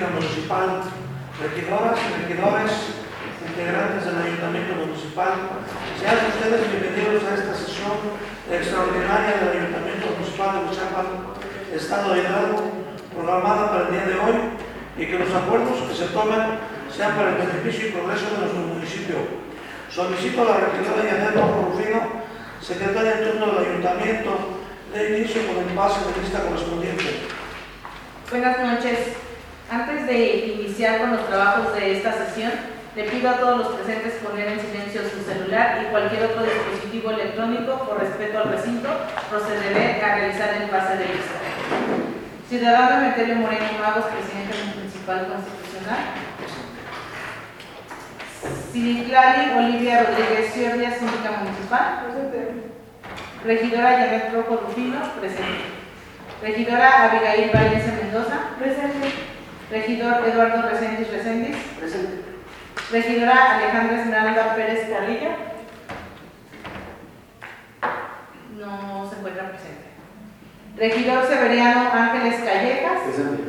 Política Municipal, regidoras y regidores, integrantes del Ayuntamiento Municipal, sean ustedes bienvenidos a esta sesión extraordinaria del Ayuntamiento Municipal de Huichapan, Estado de Hidalgo, programada para el día de hoy, y que los acuerdos que se tomen sean para el beneficio y progreso de nuestro municipio. Solicito a la regidora Yanet Rojo Rufino, secretaria en turno del Ayuntamiento, de inicio con el pase de lista correspondiente. Buenas noches. Antes de iniciar con los trabajos de esta sesión, le pido a todos los presentes poner en silencio su celular y cualquier otro dispositivo electrónico. Por respeto al recinto, procederé a realizar el pase de lista. Ciudadano Emeterio Moreno Magos, presidente municipal constitucional. Citlali Olivia Rodríguez Ciordia, síndica municipal. Presente. Regidora Yanet Rojo Rufino, presente. Regidora Abigail Valencia Mendoza, presente. Regidor Eduardo Reséndiz Reséndiz, presente. Regidora Alejandra Esmeralda Pérez Carrillo, no se encuentra presente. Regidor Severiano Ángeles Callejas, presente.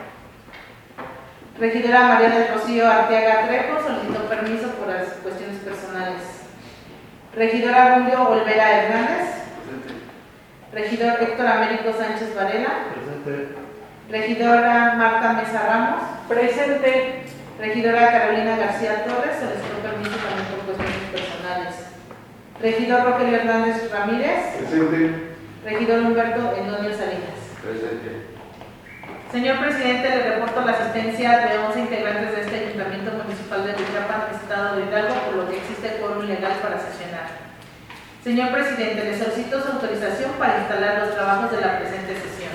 Regidora María del Rocío Arteaga Trejo solicitó permiso por las cuestiones personales. Regidora Julio Olvera Hernández, presente. Regidor Héctor Américo Sánchez Varela, presente. Regidora Marta Mesa Ramos, presente. Regidora Carolina García Torres solicitó permiso también por cuestiones personales. Regidor Rogelio Hernández Ramírez, presente. Regidor Humberto Endonio Salinas, presente. Señor presidente, le reporto la asistencia de 11 integrantes de este Ayuntamiento Municipal de Huichapan, Estado de Hidalgo, por lo que existe quórum legal para sesionar. Señor presidente, le solicito su autorización para instalar los trabajos de la presente sesión.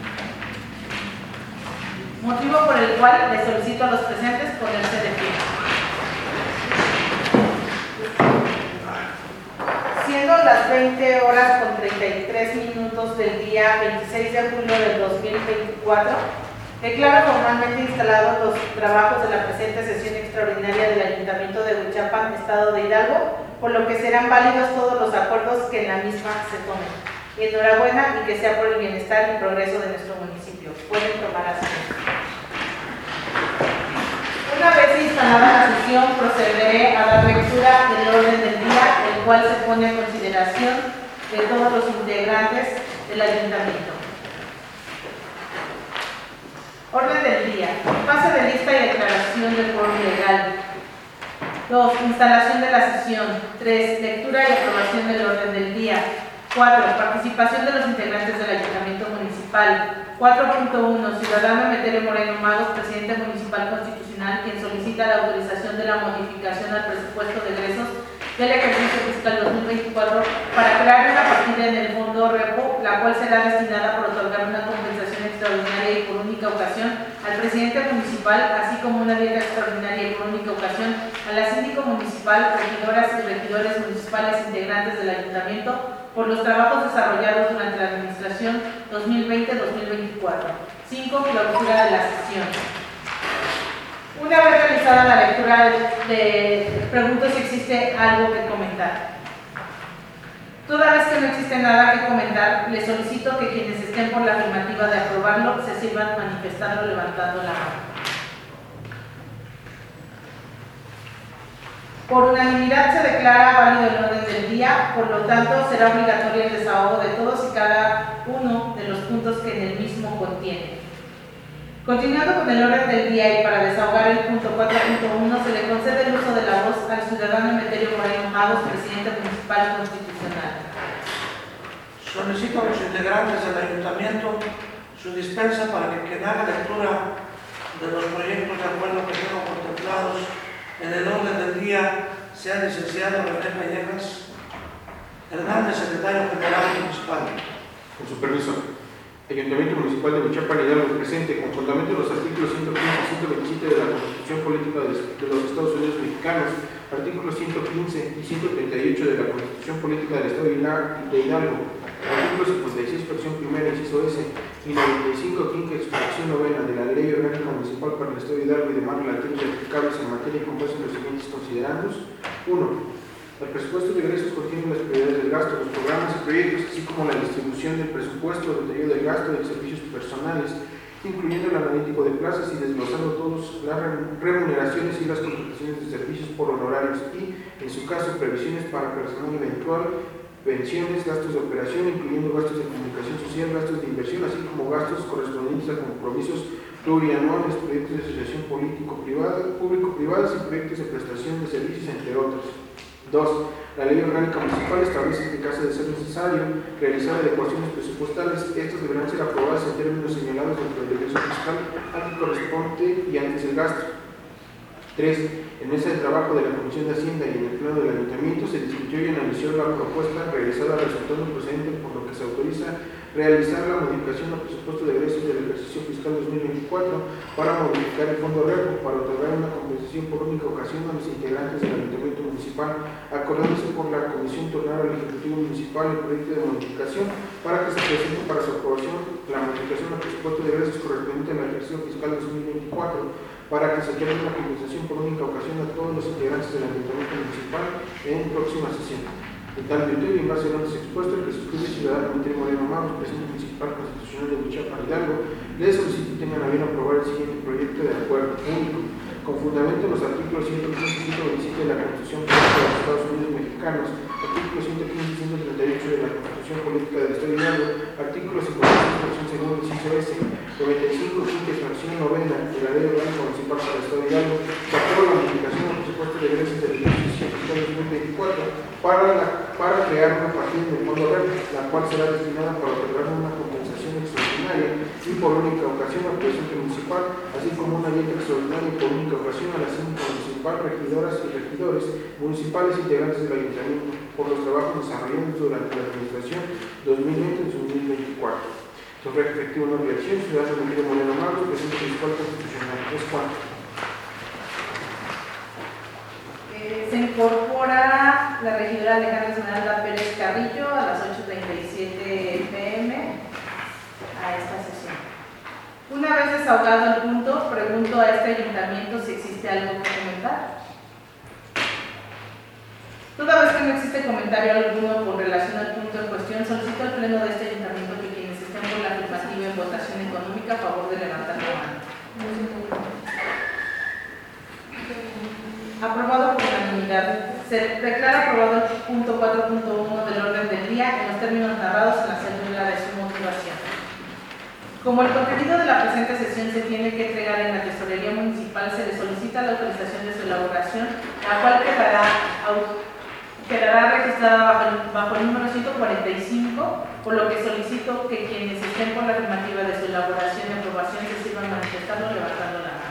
Motivo por el cual le solicito a los presentes ponerse de pie. Siendo las 20 horas con 33 minutos del día 26 de julio del 2024, declaro formalmente instalados los trabajos de la presente sesión extraordinaria del Ayuntamiento de Huichapan, Estado de Hidalgo, por lo que serán válidos todos los acuerdos que en la misma se tomen. Enhorabuena y que sea por el bienestar y progreso de nuestro municipio. Pueden tomar asiento. Una vez instalada la sesión, procederé a dar lectura del orden del día, el cual se pone a consideración de todos los integrantes del Ayuntamiento. Orden del día. Pase de lista y declaración del quórum legal. 2. Instalación de la sesión. 3. Lectura y aprobación del orden del día. 4. Participación de los integrantes del Ayuntamiento Municipal. 4.1. Ciudadano Emeterio Moreno Magos, presidente municipal constitucional, quien solicita la autorización de la modificación al presupuesto de egresos del ejercicio fiscal 2024 para crear una partida en el fondo REPO, la cual será destinada por otorgar una compensación extraordinaria y por única ocasión al presidente municipal, así como una dieta extraordinaria y por única ocasión a la síndico municipal, regidoras y regidores municipales integrantes del ayuntamiento por los trabajos desarrollados durante la administración 2020-2024. 5. Clausura de la sesión. Una vez realizada la lectura pregunto si existe algo que comentar. Toda vez que no existe nada que comentar, le solicito que quienes estén por la afirmativa de aprobarlo se sirvan manifestando levantando la mano. Por unanimidad se declara válido el orden del día, por lo tanto será obligatorio el desahogo de todos y cada uno de los puntos que en el mismo contiene. Continuando con el orden del día y para desahogar el punto 4.1, se le concede el uso de la voz al ciudadano Emeterio Moreno Magos, presidente municipal constitucional. Solicito a los integrantes del Ayuntamiento su dispensa para que quien haga lectura de los proyectos de acuerdo que fueron contemplados en el orden del día sea el licenciado René Callejas Hernández, secretario general municipal. Con su permiso. Ayuntamiento Municipal de Huichapan, Hidalgo, presente, con fundamento en los artículos 115 y 127 de la Constitución Política de los Estados Unidos Mexicanos, artículos 115 y 138 de la Constitución Política del Estado de Hidalgo, artículos 56, fracción primera, inciso S, y 95, quinta, fracción novena de la Ley Orgánica Municipal para el Estado de Hidalgo y demás relativos y aplicables en materia con base en los siguientes considerandos. 1. El presupuesto de egresos contiene las prioridades del gasto, los programas y proyectos, así como la distribución del presupuesto, detallado del gasto de servicios personales incluyendo el analítico de plazas y desglosando todas las remuneraciones y las contrataciones de servicios por honorarios y, en su caso, previsiones para personal eventual, pensiones, gastos de operación, incluyendo gastos de comunicación social, gastos de inversión, así como gastos correspondientes a compromisos plurianuales, proyectos de asociación público-privadas y proyectos de prestación de servicios, entre otros. 2. La Ley Orgánica Municipal establece que en caso de ser necesario realizar adecuaciones presupuestales, estas deberán ser aprobadas en términos señalados dentro del egreso fiscal al que corresponde y antes el gasto. 3. En mesa de trabajo de la Comisión de Hacienda y en el Pleno del Ayuntamiento se discutió y analizó la propuesta realizada resultando procedente, por lo que se autoriza realizar la modificación al presupuesto de egresos del ejercicio fiscal 2024 para modificar el fondo REPO para otorgar una compensación por única ocasión a los integrantes del Ayuntamiento Municipal, acordándose por la Comisión tornar al Ejecutivo Municipal el proyecto de modificación para que se presente para su aprobación la modificación al presupuesto de egresos correspondiente al ejercicio fiscal 2024 para que se otorgue una compensación por única ocasión a todos los integrantes del Ayuntamiento Municipal en próxima sesión. En tal virtud y en base a lo antes expuesto, el que suscribe ciudadano Dmitry Moreno Magos, presidente municipal constitucional de Huichapan, Hidalgo, le solicito y tengan a bien aprobar el siguiente proyecto de acuerdo único, con fundamento en los artículos 115 y 127 de la Constitución Política de los Estados Unidos Mexicanos, artículo 115 y 138 de la Constitución Política del Estado de Hidalgo, artículo 56, fracción segunda, inciso S, 95, quinta, fracción novena de la Ley Orgánica Municipal para el Estado de Hidalgo, de acuerdo a la modificación del presupuesto de egresos del ejercicio fiscal 2024 para crear una partida en el fondo REP, la cual será destinada para otorgar una compensación extraordinaria y por única ocasión al presidente municipal, así como una dieta extraordinaria y por única ocasión a la síndica municipal, regidoras y regidores municipales integrantes del ayuntamiento por los trabajos desarrollados durante la administración 2020-2024. Sobre efectivo no reacción, ciudadano Dmitry Moreno Magos, presidente municipal constitucional. Es cuanto. Se incorpora la regidora Alejandra Esmeralda Pérez Carrillo a las 8:37 p.m. a esta sesión. Una vez desahogado el punto, pregunto a este ayuntamiento si existe algo que comentar. Toda vez que no existe comentario alguno con relación al punto en cuestión, solicito al Pleno de este ayuntamiento que quienes estén por la afirmativa en votación económica a favor de levantar la mano. Aprobado por unanimidad. Se declara aprobado el punto 4.1 del orden del día en los términos narrados en la cédula de su motivación. Como el contenido de la presente sesión se tiene que entregar en la Tesorería Municipal, se le solicita la autorización de su elaboración, la cual quedará registrada bajo el número 145, por lo que solicito que quienes estén por la afirmativa de su elaboración y aprobación se sirvan manifestando levantando la mano.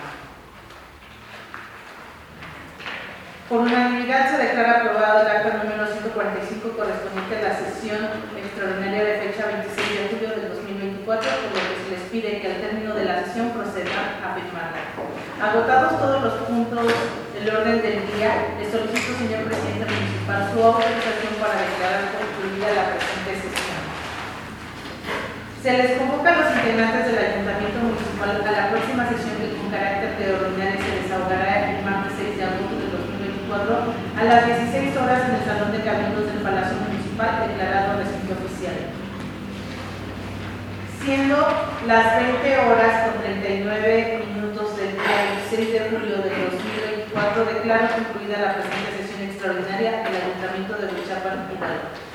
Por unanimidad se declara aprobado el acta número 145 correspondiente a la sesión extraordinaria de fecha 26 de julio del 2024, por lo que se les pide que al término de la sesión procedan a firmarla. Agotados todos los puntos del orden del día, le solicito, señor presidente municipal, su autorización para declarar concluida la presente sesión. Se les convoca a los integrantes del Ayuntamiento Municipal a la próxima sesión que con carácter de ordinaria se desahogará el martes 6 de agosto del 2024 a las 16 horas en el Salón de Cabildos del Palacio Municipal, declarado recinto oficial. Siendo las 20 horas con 39 minutos del día 6 de julio de 2024, declaro concluida la presente sesión extraordinaria del Ayuntamiento de Huichapan, Hidalgo.